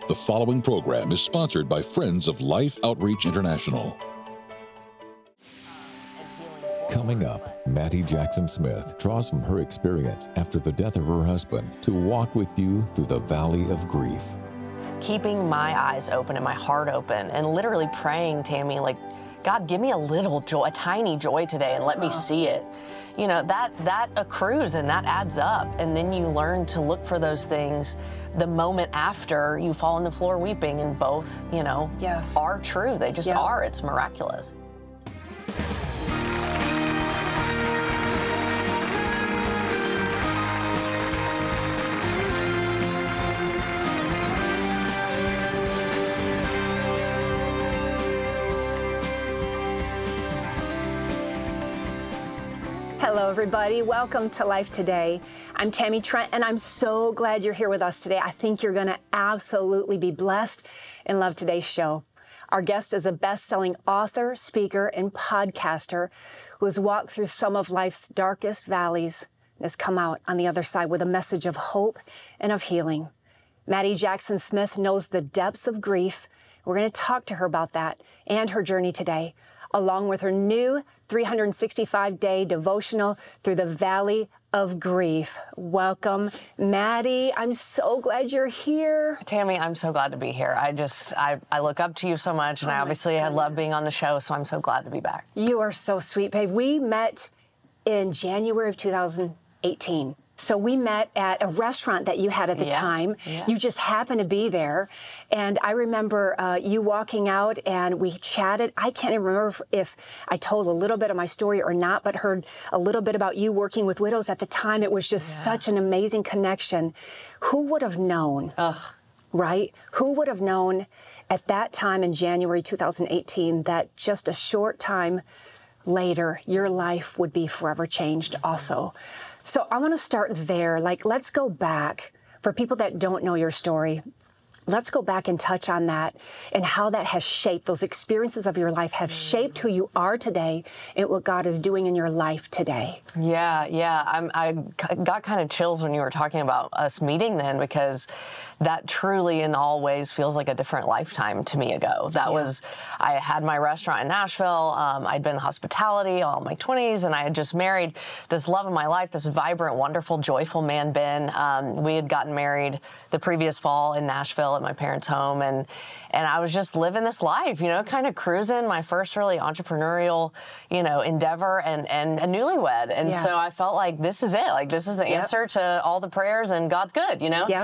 The following program is sponsored by Friends of Life Outreach International. Coming up, Maddie Jackson Smith draws from her experience after the death of her husband to walk with you through the valley of grief. Keeping my eyes open and my heart open and literally praying, Tammy, like, God, give me a little joy, a tiny joy today, and let me see it. You know, that accrues and that adds up. And then you learn to look for those things the moment after you fall on the floor weeping, and both, you know, are true. They just are. It's miraculous. Hello, everybody. Welcome to Life Today. I'm Tammy Trent, and I'm so glad you're here with us today. I think you're going to absolutely be blessed and love today's show. Our guest is a best-selling author, speaker, and podcaster who has walked through some of life's darkest valleys and has come out on the other side with a message of hope and of healing. Maddie Jackson Smith knows the depths of grief. We're going to talk to her about that and her journey today, along with her new 365-day devotional through the Valley of Grief. Welcome, Maddie. I'm so glad you're here. Tammy, I'm so glad to be here. I look up to you so much, and I obviously love being on the show, so I'm so glad to be back. You are so sweet, babe. We met in January of 2018. So we met at a restaurant that you had at the time. You just happened to be there. And I remember you walking out and we chatted. I can't even remember if I told a little bit of my story or not, but heard a little bit about you working with widows at the time. It was just such an amazing connection. Who would have known, right? Who would have known at that time in January 2018 that just a short time later, your life would be forever changed also. So I want to start there. Let's go back. For people that don't know your story, let's go back and touch on that and how that has shaped, those experiences of your life have shaped who you are today and what God is doing in your life today. I got kind of chills when you were talking about us meeting then, because that truly in all ways feels like a different lifetime to me ago. I had my restaurant in Nashville. I'd been in hospitality all my 20s, and I had just married this love of my life, this vibrant, wonderful, joyful man, Ben. We had gotten married the previous fall in Nashville at my parents' home, and I was just living this life, kind of cruising, my first really entrepreneurial, endeavor, and a newlywed. And so I felt like this is it. Like, this is the answer to all the prayers, and God's good,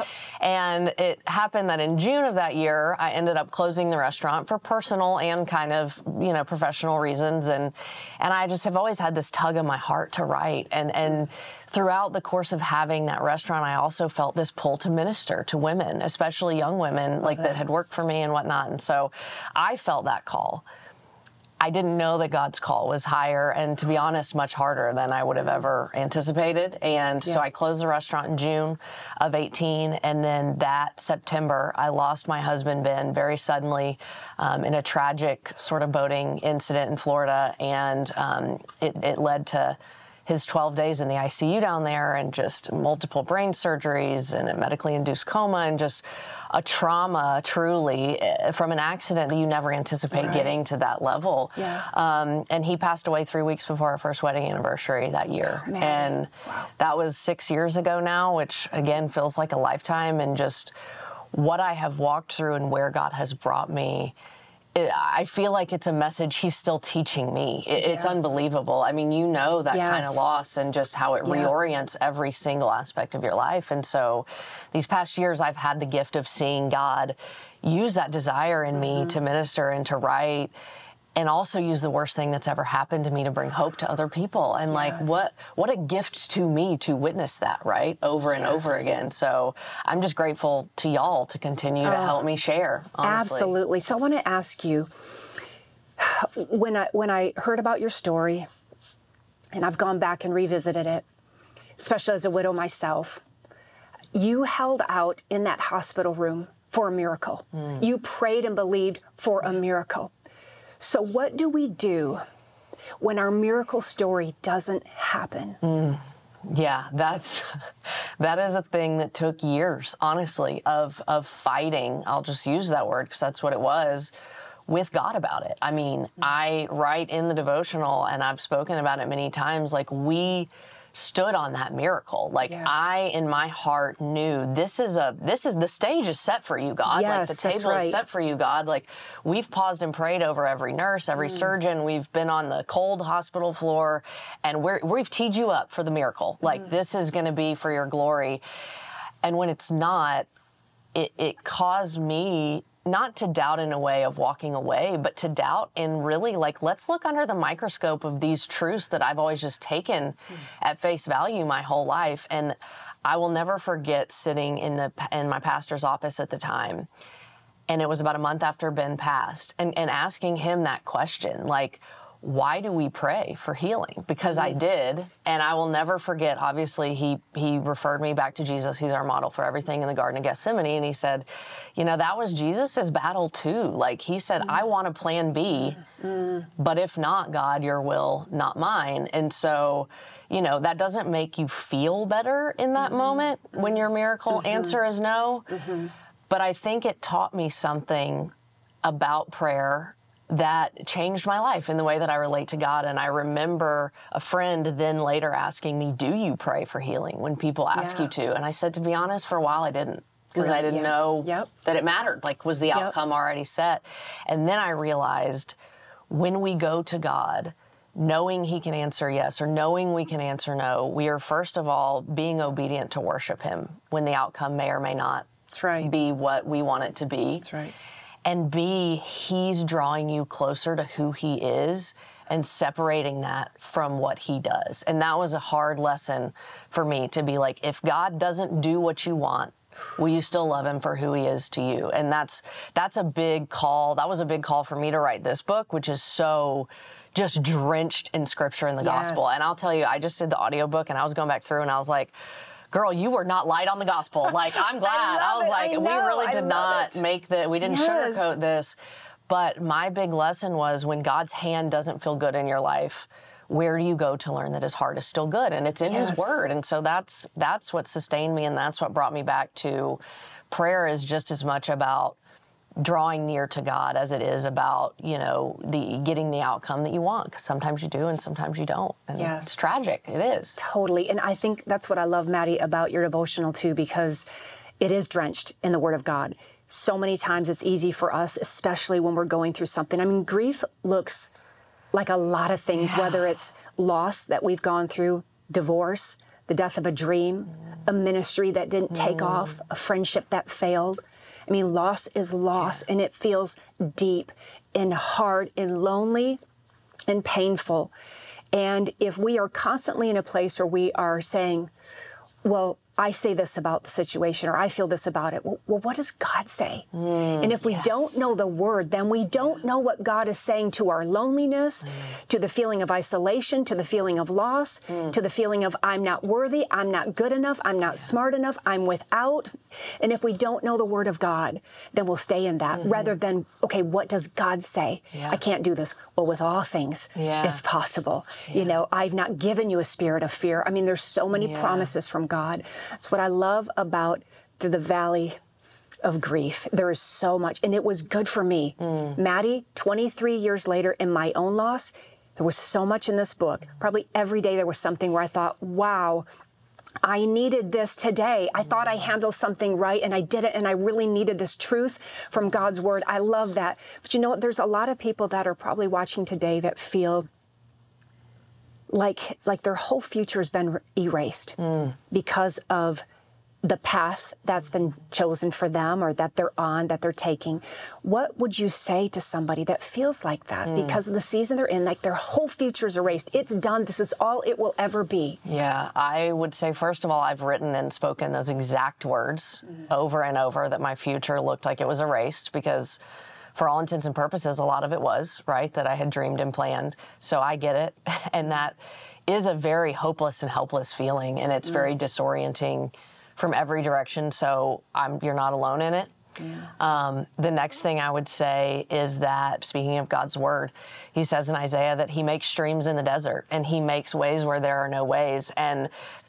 And it happened that in June of that year, I ended up closing the restaurant for personal and kind of, professional reasons. And I just have always had this tug in my heart to write. And throughout the course of having that restaurant, I also felt this pull to minister to women, especially young women, that had worked for me and whatnot. And so I felt that call. I didn't know that God's call was higher and, to be honest, much harder than I would have ever anticipated. And so I closed the restaurant in June of 18. And then that September, I lost my husband, Ben, very suddenly in a tragic sort of boating incident in Florida. And it led to his 12 days in the ICU down there, and just multiple brain surgeries and a medically induced coma, and just a trauma, truly, from an accident that you never anticipate getting to that level. And he passed away 3 weeks before our first wedding anniversary that year. And that was 6 years ago now, which again feels like a lifetime. And just what I have walked through and where God has brought me, I feel like it's a message He's still teaching me. It's unbelievable. I mean, that kind of loss and just how it reorients every single aspect of your life. And so these past years, I've had the gift of seeing God use that desire in me to minister and to write, and also use the worst thing that's ever happened to me to bring hope to other people. And what a gift to me to witness that, right? Over and over again. So I'm just grateful to y'all to continue to help me share, honestly. Absolutely. So I want to ask you, when I heard about your story, and I've gone back and revisited it, especially as a widow myself, you held out in that hospital room for a miracle. You prayed and believed for a miracle. So what do we do when our miracle story doesn't happen? Yeah, that is a thing that took years, honestly, of fighting. I'll just use that word because that's what it was, with God about it. I mean, I write in the devotional, and I've spoken about it many times, like, we stood on that miracle. Like, I, in my heart, knew the stage is set for you, God. Yes, like, the table is set for you, God. Like, we've paused and prayed over every nurse, every surgeon. We've been on the cold hospital floor, and we've teed you up for the miracle. Like, this is going to be for your glory. And when it's not, it caused me not to doubt in a way of walking away, but to doubt in really, like, let's look under the microscope of these truths that I've always just taken at face value my whole life. And I will never forget sitting in my pastor's office at the time, and it was about a month after Ben passed, and asking him that question, like, why do we pray for healing? Because I did, and I will never forget, obviously, he referred me back to Jesus. He's our model for everything in the Garden of Gethsemane, and he said, that was Jesus's battle too. Like, he said, I want a plan B, but if not, God, your will, not mine. And so, that doesn't make you feel better in that moment when your miracle answer is no, but I think it taught me something about prayer that changed my life in the way that I relate to God. And I remember a friend then later asking me, do you pray for healing when people ask you to? And I said, to be honest, for a while I didn't, because I didn't know that it mattered. Like, was the outcome already set? And then I realized, when we go to God, knowing he can answer yes or knowing we can answer no, we are first of all being obedient to worship him when the outcome may or may not be what we want it to be. That's right. And B, he's drawing you closer to who he is and separating that from what he does. And that was a hard lesson for me, to be like, if God doesn't do what you want, will you still love him for who he is to you? And that's a big call. That was a big call for me to write this book, which is so just drenched in scripture and the gospel. And I'll tell you, I just did the audiobook, and I was going back through, and I was like, girl, you were not light on the gospel. Like, I'm glad. I was like, we really did not we didn't sugarcoat this. But my big lesson was, when God's hand doesn't feel good in your life, where do you go to learn that his heart is still good? And it's in his word. And so that's what sustained me, and that's what brought me back to prayer, is just as much about drawing near to God as it is about, getting the outcome that you want. Because sometimes you do and sometimes you don't. And it's tragic. It is. Totally. And I think that's what I love, Maddie, about your devotional too, because it is drenched in the Word of God. So many times it's easy for us, especially when we're going through something. I mean, grief looks like a lot of things, whether it's loss that we've gone through, divorce, the death of a dream, a ministry that didn't take off, a friendship that failed. I mean, loss is loss, and it feels deep and hard and lonely and painful. And if we are constantly in a place where we are saying, well, I say this about the situation, or I feel this about it. Well, what does God say? And if we don't know the Word, then we don't know what God is saying to our loneliness, to the feeling of isolation, to the feeling of loss, to the feeling of I'm not worthy, I'm not good enough, I'm not smart enough, I'm without. And if we don't know the Word of God, then we'll stay in that rather than, okay, what does God say? I can't do this. Well, with all things, it's possible. I've not given you a spirit of fear. I mean, there's so many promises from God. That's what I love about Through the Valley of Grief. There is so much, and it was good for me. Maddie, 23 years later, in my own loss, there was so much in this book. Probably every day there was something where I thought, wow, I needed this today. I thought I handled something right, and I didn't, and I really needed this truth from God's Word. I love that. But there's a lot of people that are probably watching today that feel like their whole future has been erased because of the path that's been chosen for them, or that they're on, that they're taking. What would you say to somebody that feels like that because of the season they're in, like their whole future is erased? It's done. This is all it will ever be. Yeah, I would say, first of all, I've written and spoken those exact words over and over, that my future looked like it was erased, because for all intents and purposes, a lot of it was, right, that I had dreamed and planned. So I get it. And that is a very hopeless and helpless feeling, and it's very disorienting from every direction. So you're not alone in it. The next thing I would say is that, speaking of God's Word, he says in Isaiah that he makes streams in the desert, and he makes ways where there are no ways. And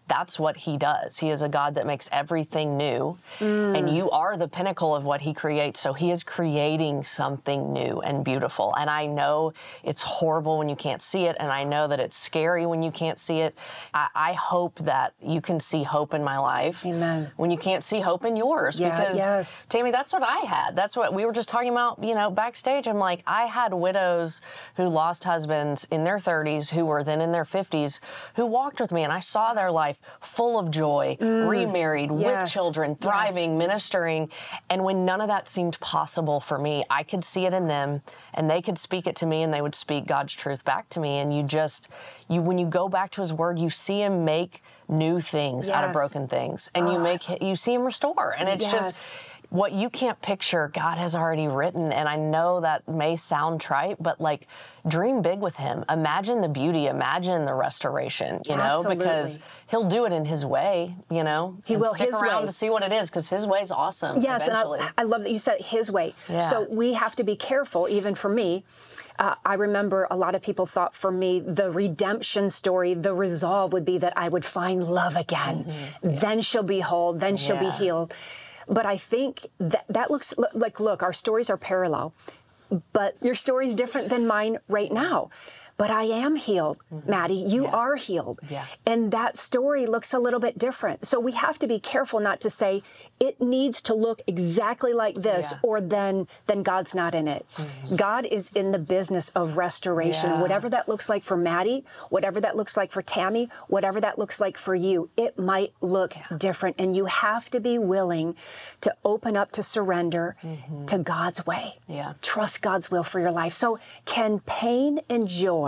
that's what he does. He is a God that makes everything new, and you are the pinnacle of what he creates. So he is creating something new and beautiful. And I know it's horrible when you can't see it, and I know that it's scary when you can't see it. I hope that you can see hope in my life. Amen. When you can't see hope in yours. Yeah, because, yes. Tammy, that's what I had. That's what we were just talking about, backstage. I'm like, I had widows who lost husbands in their 30s, who were then in their 50s, who walked with me, and I saw their life full of joy, remarried, with children, thriving, ministering. And when none of that seemed possible for me, I could see it in them, and they could speak it to me, and they would speak God's truth back to me. And when you go back to his word, you see him make new things out of broken things, and you see him restore. And it's just what you can't picture, God has already written. And I know that may sound trite, but like, dream big with him. Imagine the beauty, imagine the restoration, because he'll do it in his way, He will. Stick around to see what it is, because his way's awesome. Yes, eventually. and I love that you said his way. Yeah. So we have to be careful, even for me. I remember a lot of people thought for me, the redemption story, the resolve would be that I would find love again. Then she'll be whole, then she'll be healed. But I think that looks like, look, our stories are parallel, but your story is different than mine right now. But I am healed, Maddie. You are healed. Yeah. And that story looks a little bit different. So we have to be careful not to say it needs to look exactly like this, or then God's not in it. God is in the business of restoration. And whatever that looks like for Maddie, whatever that looks like for Tammy, whatever that looks like for you, it might look different. And you have to be willing to open up, to surrender to God's way. Yeah. Trust God's will for your life. So can pain and joy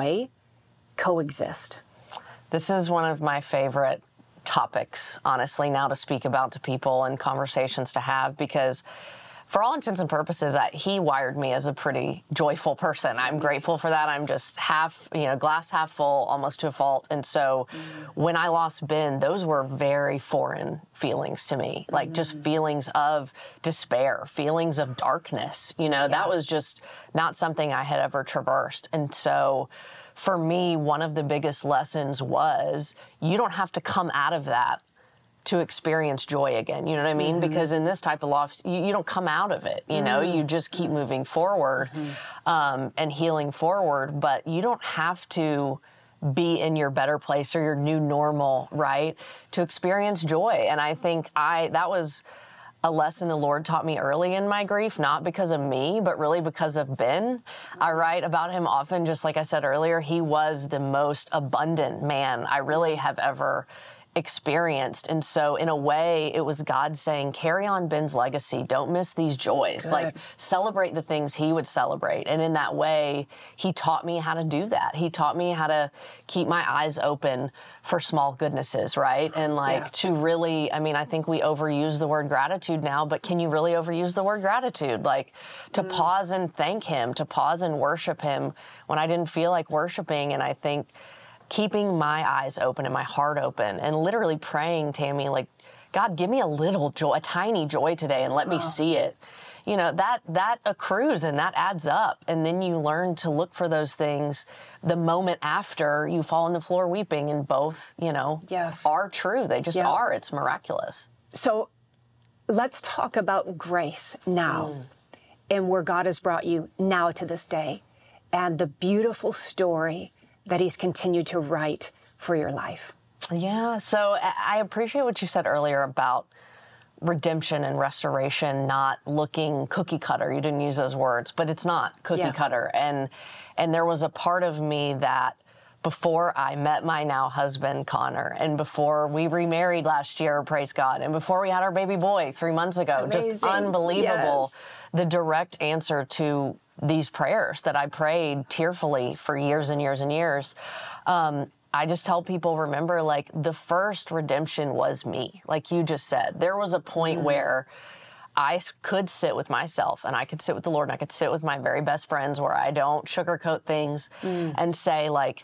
coexist? This is one of my favorite topics, honestly, now to speak about to people and conversations to have, because for all intents and purposes, he wired me as a pretty joyful person. I'm grateful for that. I'm just glass half full, almost to a fault. And so when I lost Ben, those were very foreign feelings to me, like just feelings of despair, feelings of darkness. That was just not something I had ever traversed. And so for me, one of the biggest lessons was you don't have to come out of that to experience joy again. You know what I mean? Because in this type of loss, you don't come out of it. You just keep moving forward and healing forward. But you don't have to be in your better place or your new normal, right, to experience joy. And I think that was a lesson the Lord taught me early in my grief, not because of me, but really because of Ben. I write about him often, just like I said earlier, he was the most abundant man I really have ever experienced. And so in a way, it was God saying, carry on Ben's legacy. Don't miss these joys. Good. Like, celebrate the things he would celebrate. And in that way, he taught me how to do that. He taught me how to keep my eyes open for small goodnesses, right? And to really, I think we overuse the word gratitude now, but can you really overuse the word gratitude? Like, to pause and thank him, to pause and worship him when I didn't feel like worshiping. And I think keeping my eyes open and my heart open and literally praying, Tammy, like, God, give me a little joy, a tiny joy today, and let me see it. That accrues and that adds up. And then you learn to look for those things the moment after you fall on the floor weeping, and both, are true. They just are. It's miraculous. So let's talk about grace now and where God has brought you now to this day and the beautiful story that he's continued to write for your life. Yeah, so I appreciate what you said earlier about redemption and restoration not looking cookie cutter. You didn't use those words, but it's not cookie cutter. And there was a part of me that before I met my now husband, Connor, and before we remarried last year, praise God, and before we had our baby boy 3 months ago, amazing. Just unbelievable. Yes. The direct answer to these prayers that I prayed tearfully for years and years and years. I just tell people, remember, like, the first redemption was me. Like you just said, there was a point where I could sit with myself, and I could sit with the Lord, and I could sit with my very best friends where I don't sugarcoat things and say, like,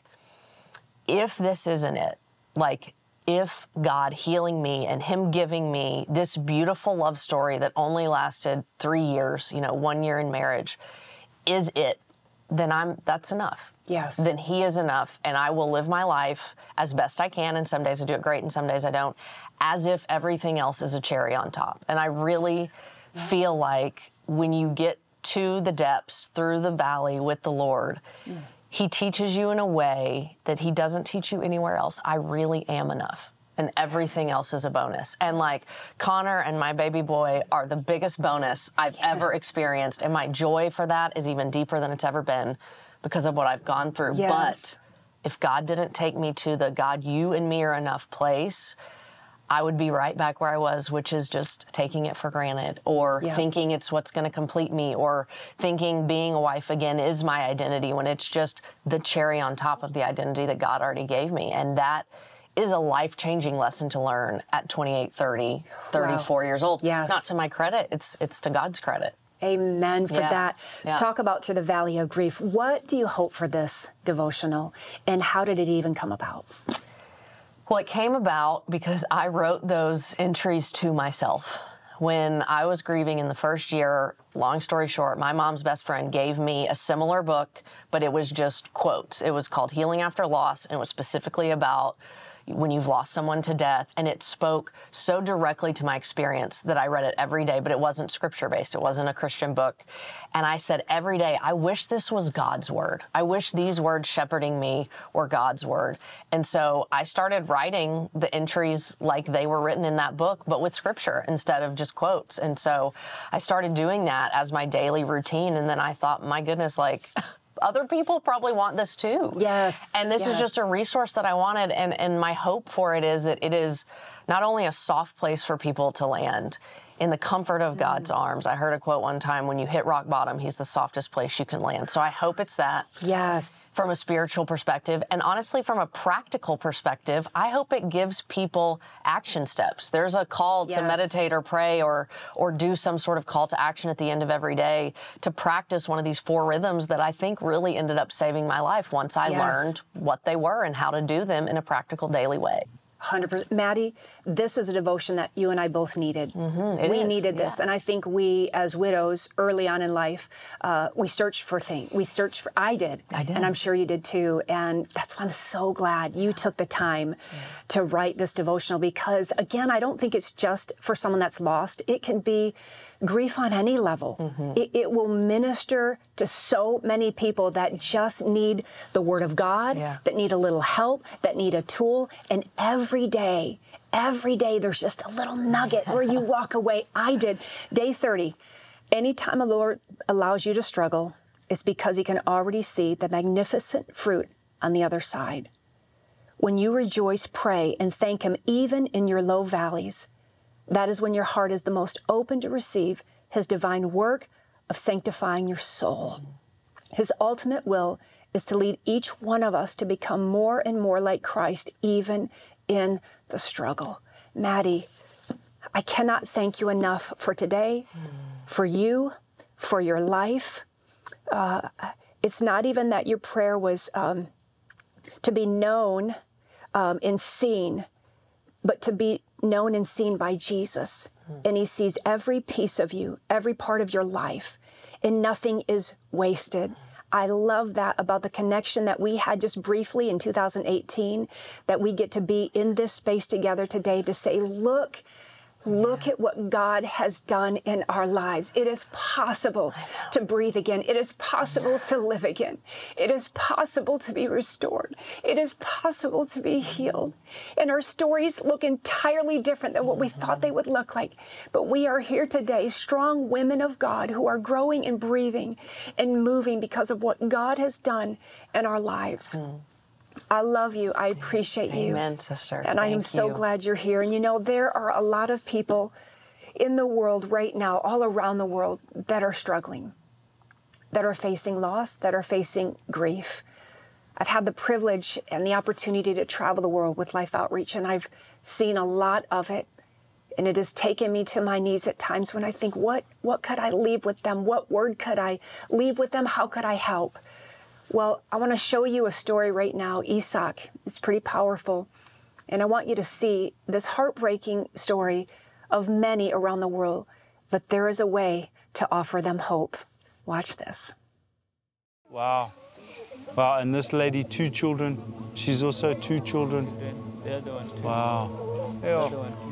if this isn't it, like, if God healing me and him giving me this beautiful love story that only lasted 3 years, 1 year in marriage, is it, then that's enough. Yes. then He is enough, and I will live my life as best I can, and some days I do it great, and some days I don't, as if everything else is a cherry on top. And I really feel like when you get to the depths, through the valley with the Lord, He teaches you in a way that He doesn't teach you anywhere else. I really am enough. And everything else is a bonus. And like Connor and my baby boy are the biggest bonus I've ever experienced. And my joy for that is even deeper than it's ever been because of what I've gone through. Yes. But if God didn't take me to the God, you and me are enough place, I would be right back where I was, which is just taking it for granted, or thinking it's what's going to complete me, or thinking being a wife again is my identity when it's just the cherry on top of the identity that God already gave me. And that is a life-changing lesson to learn at 28, 30, 34 years old. Yes. Not to my credit, it's to God's credit. Amen for that. Let's talk about Through the Valley of Grief. What do you hope for this devotional, and how did it even come about? Well, it came about because I wrote those entries to myself. When I was grieving in the first year, long story short, my mom's best friend gave me a similar book, but it was just quotes. It was called Healing After Loss, and it was specifically about when you've lost someone to death. And it spoke so directly to my experience that I read it every day, but it wasn't scripture-based. It wasn't a Christian book. And I said every day, I wish this was God's word. I wish these words shepherding me were God's word. And so I started writing the entries like they were written in that book, but with scripture instead of just quotes. And so I started doing that as my daily routine. And then I thought, my goodness, like, other people probably want this too. Yes. And this is just a resource that I wanted. And my hope for it is that it is not only a soft place for people to land in the comfort of God's arms. I heard a quote one time, when you hit rock bottom, He's the softest place you can land. So I hope it's that. Yes. From a spiritual perspective. And honestly, from a practical perspective, I hope it gives people action steps. There's a call to meditate or pray or do some sort of call to action at the end of every day to practice one of these 4 rhythms that I think really ended up saving my life once I learned what they were and how to do them in a practical daily way. 100%. Maddie, this is a devotion that you and I both needed. We needed this. And I think we, as widows, early on in life, we searched for things. I did. And I'm sure you did too. And that's why I'm so glad you took the time to write this devotional, because, again, I don't think it's just for someone that's lost. It can be grief on any level. It will minister to so many people that just need the Word of God, that need a little help, that need a tool. And every day there's just a little nugget where you walk away. I did. Day 30, anytime the Lord allows you to struggle, it's because He can already see the magnificent fruit on the other side. When you rejoice, pray, and thank Him even in your low valleys, that is when your heart is the most open to receive His divine work of sanctifying your soul. His ultimate will is to lead each one of us to become more and more like Christ, even in the struggle. Maddie, I cannot thank you enough for today, for you, for your life. It's not even that your prayer was to be known and seen, but to be known and seen by Jesus. And He sees every piece of you, every part of your life, and nothing is wasted. I love that about the connection that we had just briefly in 2018, that we get to be in this space together today to say, look at what God has done in our lives. It is possible to breathe again. It is possible to live again. It is possible to be restored. It is possible to be healed. And our stories look entirely different than what we thought they would look like. But we are here today, strong women of God who are growing and breathing and moving because of what God has done in our lives. I love you. I appreciate you. Amen, sister. And I am so glad you're here. And you know, there are a lot of people in the world right now, all around the world, that are struggling, that are facing loss, that are facing grief. I've had the privilege and the opportunity to travel the world with Life Outreach, and I've seen a lot of it. And it has taken me to my knees at times when I think, what could I leave with them? What word could I leave with them? How could I help? Well, I want to show you a story right now, Isaac. It's pretty powerful. And I want you to see this heartbreaking story of many around the world, but there is a way to offer them hope. Watch this. Wow. Wow, and this lady, 2 children. She's also 2 children. The other one too. Wow. The Yeah. other one too.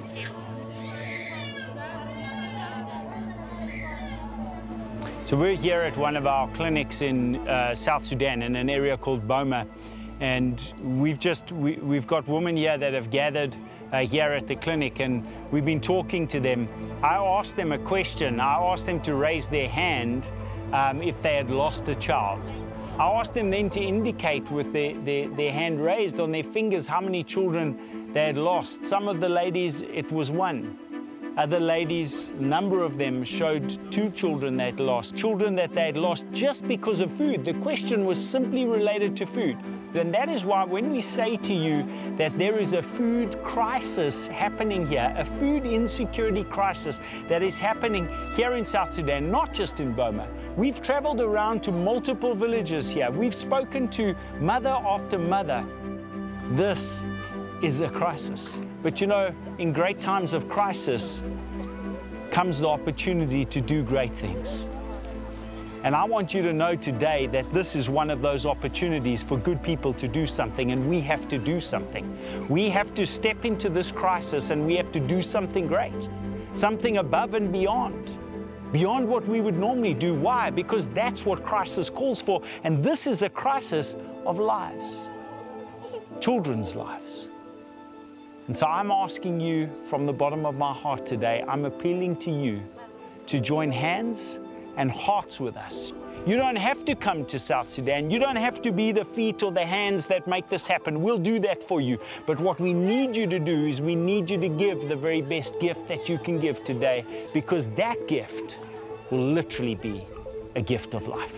So we're here at one of our clinics in South Sudan in an area called Boma. And we've got women here that have gathered here at the clinic, and we've been talking to them. I asked them a question. I asked them to raise their hand if they had lost a child. I asked them then to indicate with their hand raised on their fingers how many children they had lost. Some of the ladies, it was 1. Other ladies, a number of them showed 2 children they'd lost, children that they'd lost just because of food. The question was simply related to food. And that is why when we say to you that there is a food crisis happening here, a food insecurity crisis that is happening here in South Sudan, not just in Boma. We've traveled around to multiple villages here. We've spoken to mother after mother. This is a crisis. But you know, in great times of crisis comes the opportunity to do great things. And I want you to know today that this is one of those opportunities for good people to do something, and we have to do something. We have to step into this crisis and we have to do something great, something above and beyond what we would normally do. Why? Because that's what crisis calls for, and this is a crisis of lives, children's lives. And so I'm asking you from the bottom of my heart today, I'm appealing to you to join hands and hearts with us. You don't have to come to South Sudan. You don't have to be the feet or the hands that make this happen. We'll do that for you. But what we need you to do is we need you to give the very best gift that you can give today, because that gift will literally be a gift of life.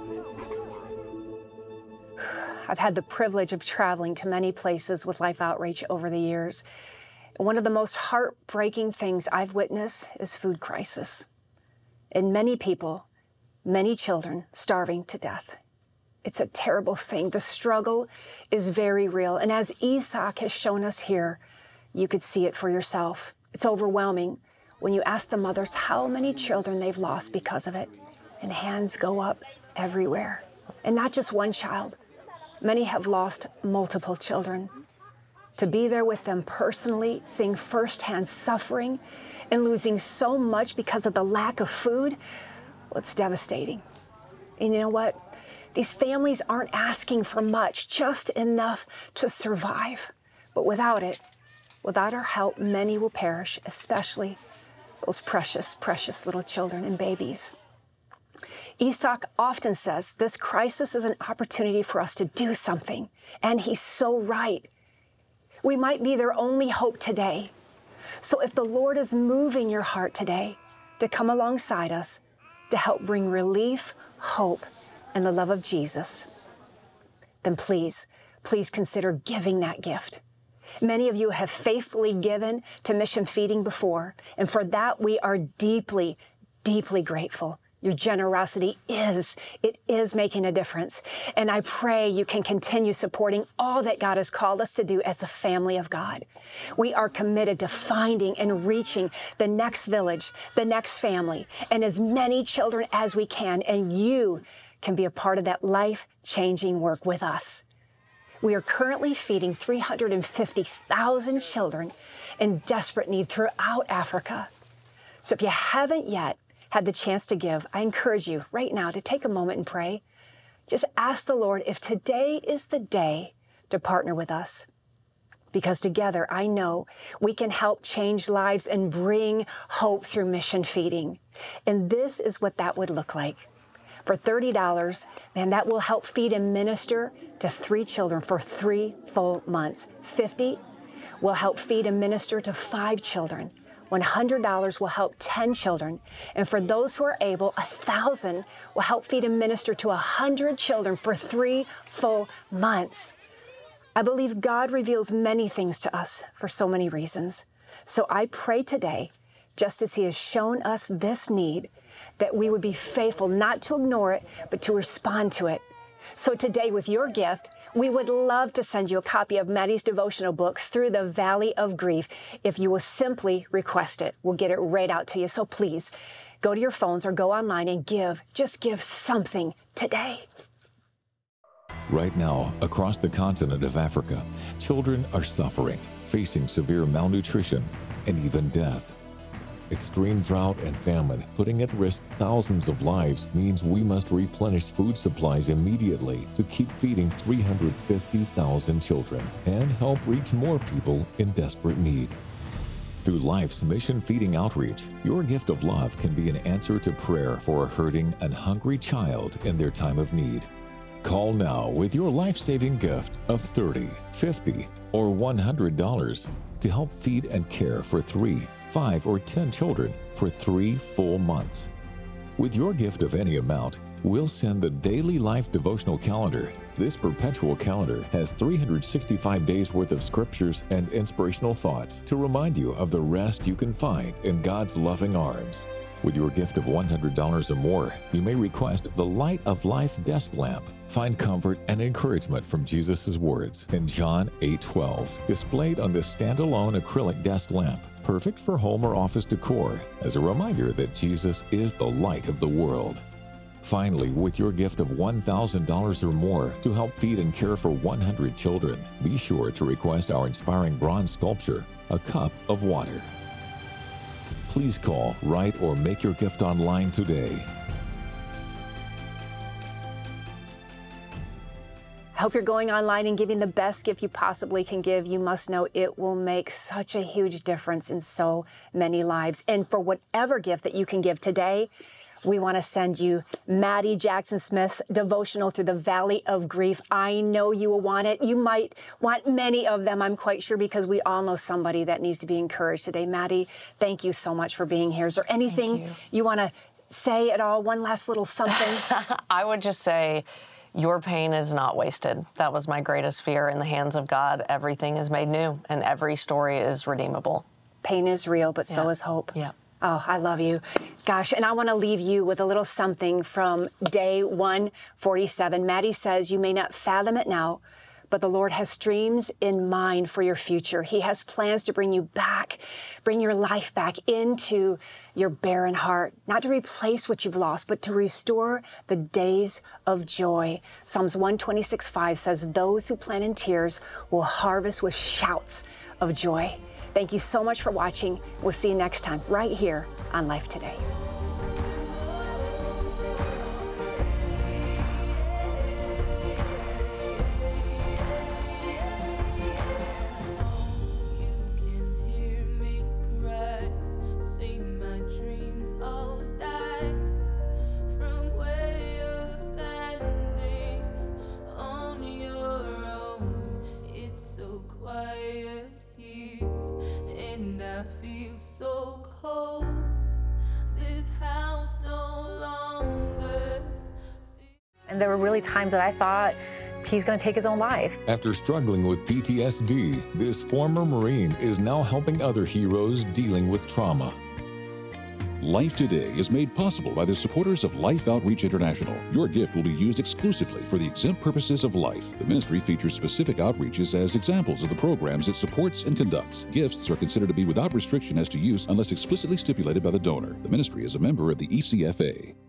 I've had the privilege of traveling to many places with Life Outreach over the years. One of the most heartbreaking things I've witnessed is food crisis. And many people, many children starving to death. It's a terrible thing. The struggle is very real. And as Isaac has shown us here, you could see it for yourself. It's overwhelming when you ask the mothers how many children they've lost because of it. And hands go up everywhere. And not just one child. Many have lost multiple children. To be there with them personally, seeing firsthand suffering and losing so much because of the lack of food, well, it's devastating. And you know what? These families aren't asking for much, just enough to survive. But without it, without our help, many will perish, especially those precious, precious little children and babies. Isaac often says this crisis is an opportunity for us to do something, and he's so right. We might be their only hope today. So if the Lord is moving your heart today to come alongside us to help bring relief, hope, and the love of Jesus, then please consider giving that gift. Many of you have faithfully given to Mission Feeding before, and for that we are deeply, deeply grateful. Your generosity is making a difference. And I pray you can continue supporting all that God has called us to do as the family of God. We are committed to finding and reaching the next village, the next family, and as many children as we can. And you can be a part of that life-changing work with us. We are currently feeding 350,000 children in desperate need throughout Africa. So if you haven't yet had the chance to give, I encourage you right now to take a moment and pray. Just ask the Lord if today is the day to partner with us. Because together, I know we can help change lives and bring hope through Mission Feeding. And this is what that would look like. For $30, man, that will help feed and minister to 3 children for 3 full months. $50 will help feed and minister to 5 children. $100 will help 10 children. And for those who are able, $1,000 will help feed and minister to 100 children for 3 full months. I believe God reveals many things to us for so many reasons. So I pray today, just as He has shown us this need, that we would be faithful not to ignore it, but to respond to it. So today, with your gift, we would love to send you a copy of Maddie's devotional book, Through the Valley of Grief, if you will simply request it. We'll get it right out to you. So please, go to your phones or go online and give. Just give something today. Right now, across the continent of Africa, children are suffering, facing severe malnutrition and even death. Extreme drought and famine, putting at risk thousands of lives, means we must replenish food supplies immediately to keep feeding 350,000 children and help reach more people in desperate need. Through Life's Mission Feeding Outreach, your gift of love can be an answer to prayer for a hurting and hungry child in their time of need. Call now with your life-saving gift of $30, $50, or $100 to help feed and care for 3, 5, or 10 children for 3 full months. With your gift of any amount, we'll send the Daily Life Devotional Calendar. This perpetual calendar has 365 days worth of scriptures and inspirational thoughts to remind you of the rest you can find in God's loving arms. With your gift of $100 or more, you may request the Light of Life desk lamp. Find comfort and encouragement from Jesus' words in John 8:12, displayed on this standalone acrylic desk lamp, perfect for home or office decor, as a reminder that Jesus is the light of the world. Finally, with your gift of $1,000 or more to help feed and care for 100 children, be sure to request our inspiring bronze sculpture, A Cup of Water. Please call, write, or make your gift online today. I hope you're going online and giving the best gift you possibly can give. You must know it will make such a huge difference in so many lives. And for whatever gift that you can give today, we want to send you Maddie Jackson Smith's devotional Through the Valley of Grief. I know you will want it. You might want many of them, I'm quite sure, because we all know somebody that needs to be encouraged today. Maddie, thank you so much for being here. Is there anything you want to say at all? One last little something? I would just say, your pain is not wasted. That was my greatest fear. In the hands of God, everything is made new, and every story is redeemable. Pain is real, but so is hope. Yeah. Oh, I love you. Gosh, and I want to leave you with a little something from day 147. Maddie says, you may not fathom it now, but the Lord has dreams in mind for your future. He has plans to bring you back, bring your life back into your barren heart, not to replace what you've lost, but to restore the days of joy. Psalms 126:5 says, those who plant in tears will harvest with shouts of joy. Thank you so much for watching. We'll see you next time right here on Life Today. And there were really times that I thought he's going to take his own life. After struggling with PTSD, this former Marine is now helping other heroes dealing with trauma. Life Today is made possible by the supporters of Life Outreach International. Your gift will be used exclusively for the exempt purposes of life. The ministry features specific outreaches as examples of the programs it supports and conducts. Gifts are considered to be without restriction as to use unless explicitly stipulated by the donor. The ministry is a member of the ECFA.